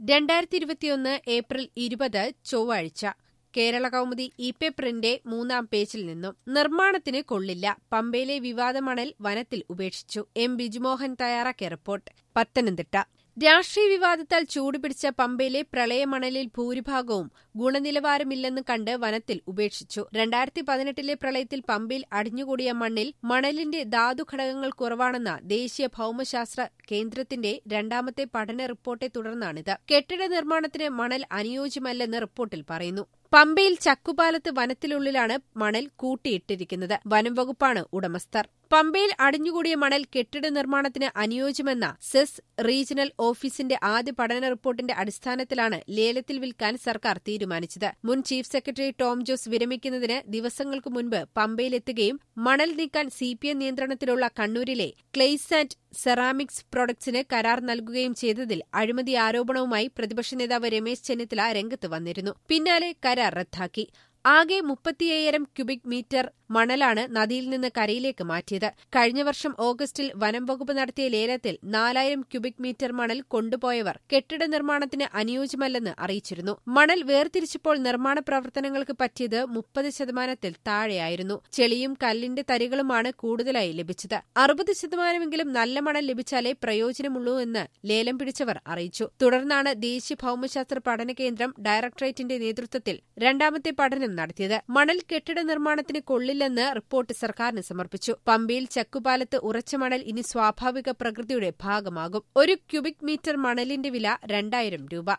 2021 April 20 ചൊവ്വാഴ്ച കേരളകൗമുദി ഇ-പേപ്പറിന്റെ 3-ാം പേജിൽ നിന്നും നിർമ്മാണത്തിന് കൊള്ളില്ല. പമ്പയിലെ വിവാദ മണൽ വനത്തിൽ ഉപേക്ഷിച്ചു. എം ബിജുമോഹൻ തയ്യാറാക്കിയ റിപ്പോർട്ട്. പത്തനംതിട്ട രാഷ്ട്രീയ വിവാദത്താൽ ചൂടുപിടിച്ച പമ്പയിലെ പ്രളയമണലിൽ ഭൂരിഭാഗവും ഗുണനിലവാരമില്ലെന്ന് കണ്ട് വനത്തിൽ ഉപേക്ഷിച്ചു. 2018 പ്രളയത്തിൽ പമ്പയിൽ അടിഞ്ഞുകൂടിയ മണലിന്റെ ധാതുഘടകങ്ങൾ കുറവാണെന്ന ദേശീയ ഭൌമശാസ്ത്ര കേന്ദ്രത്തിന്റെ രണ്ടാമത്തെ പഠന റിപ്പോർട്ടെ തുടർന്നാണിത്. കെട്ടിട നിർമ്മാണത്തിന് മണൽ അനുയോജ്യമല്ലെന്ന് റിപ്പോർട്ടിൽ പറയുന്നു. പമ്പയിൽ ചക്കുപാലത്ത് വനത്തിനുള്ളിലാണ് മണൽ കൂട്ടിയിട്ടിരിക്കുന്നത്. വനം വകുപ്പാണ് ഉടമസ്ഥർ. പമ്പയിൽ അടിഞ്ഞുകൂടിയ മണൽ കെട്ടിട നിർമ്മാണത്തിന് അനുയോജ്യമെന്ന സെസ് റീജിയണൽ ഓഫീസിന്റെ ആദ്യ പഠന റിപ്പോർട്ടിന്റെ അടിസ്ഥാനത്തിലാണ് ലേലത്തിൽ വിൽക്കാൻ സർക്കാർ തീരുമാനിച്ചത്. മുൻ ചീഫ് സെക്രട്ടറി ടോം ജോസ് വിരമിക്കുന്നതിന് ദിവസങ്ങൾക്ക് മുൻപ് പമ്പയിലെത്തുകയും മണൽ നീക്കാൻ സിപിഎം നിയന്ത്രണത്തിലുള്ള കണ്ണൂരിലെ ക്ലേയ്സ് ആന്റ് സെറാമിക്സ് പ്രൊഡക്ട്സിന് കരാർ നൽകുകയും ചെയ്തതിൽ അഴിമതി ആരോപണവുമായി പ്രതിപക്ഷ നേതാവ് രമേശ് ചെന്നിത്തല രംഗത്ത് വന്നിരുന്നു. പിന്നാലെ കരാർ റദ്ദാക്കി. ആകെ 35,000 ക്യൂബിക് മീറ്റർ മണലാണ് നദിയിൽ നിന്ന് കരയിലേക്ക് മാറ്റിയത്. കഴിഞ്ഞ വർഷം ഓഗസ്റ്റിൽ വനം വകുപ്പ് നടത്തിയ ലേലത്തിൽ 4,000 ക്യൂബിക് മീറ്റർ മണൽ കൊണ്ടുപോയവർ കെട്ടിട നിർമ്മാണത്തിന് അനുയോജ്യമല്ലെന്ന് അറിയിച്ചിരുന്നു. മണൽ വേർതിരിച്ചപ്പോൾ നിർമ്മാണ പ്രവർത്തനങ്ങൾക്ക് പറ്റിയത് 30% താഴെയായിരുന്നു. ചെളിയും കല്ലിന്റെ തരികളുമാണ് കൂടുതലായി ലഭിച്ചത്. 60% നല്ല മണൽ ലഭിച്ചാലേ പ്രയോജനമുള്ളൂ എന്ന് ലേലം പിടിച്ചവർ അറിയിച്ചു. തുടർന്നാണ് ദേശീയ ഭൌമശാസ്ത്ര പഠന കേന്ദ്രം ഡയറക്ടറേറ്റിന്റെ നേതൃത്വത്തിൽ രണ്ടാമത്തെ പഠനം നടത്തിയത്. മണൽ കെട്ടിട നിർമ്മാണത്തിന് കൊള്ളില്ലെന്ന് റിപ്പോർട്ട് സർക്കാരിന് സമർപ്പിച്ചു. പമ്പയിൽ ചക്കുപാലത്ത് ഉറച്ച മണൽ ഇനി സ്വാഭാവിക പ്രകൃതിയുടെ ഭാഗമാകും. 1 ക്യൂബിക് മീറ്റർ മണലിന്റെ വില 2,000 രൂപ.